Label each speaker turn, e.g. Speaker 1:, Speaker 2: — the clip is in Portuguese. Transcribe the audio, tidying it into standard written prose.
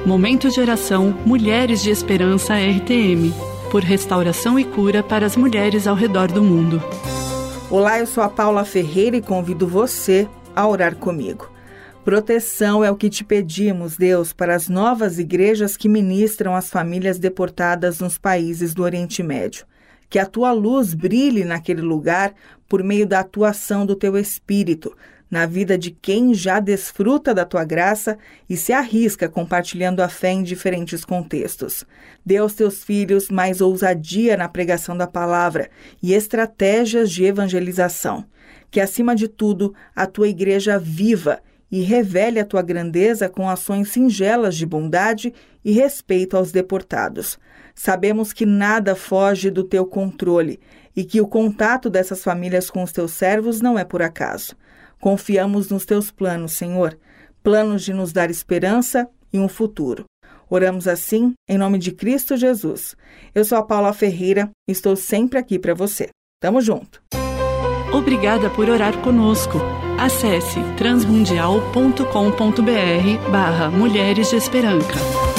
Speaker 1: Momento de oração Mulheres de Esperança RTM, por restauração e cura para as mulheres ao redor do mundo.
Speaker 2: Olá, eu sou a Paula Ferreira e convido você a orar comigo. Proteção é o que te pedimos, Deus, para as novas igrejas que ministram as famílias deportadas nos países do Oriente Médio. Que a tua luz brilhe naquele lugar por meio da atuação do teu Espírito, na vida de quem já desfruta da tua graça e se arrisca compartilhando a fé em diferentes contextos. Dê aos teus filhos mais ousadia na pregação da palavra e estratégias de evangelização. Que, acima de tudo, a tua igreja viva e revele a tua grandeza com ações singelas de bondade e respeito aos deportados. Sabemos que nada foge do teu controle e que o contato dessas famílias com os teus servos não é por acaso. Confiamos nos teus planos, Senhor, planos de nos dar esperança e um futuro. Oramos assim, em nome de Cristo Jesus. Eu sou a Paula Ferreira e estou sempre aqui para você. Tamo junto.
Speaker 1: Obrigada por orar conosco. Acesse transmundial.com.br/Mulheres de Esperança.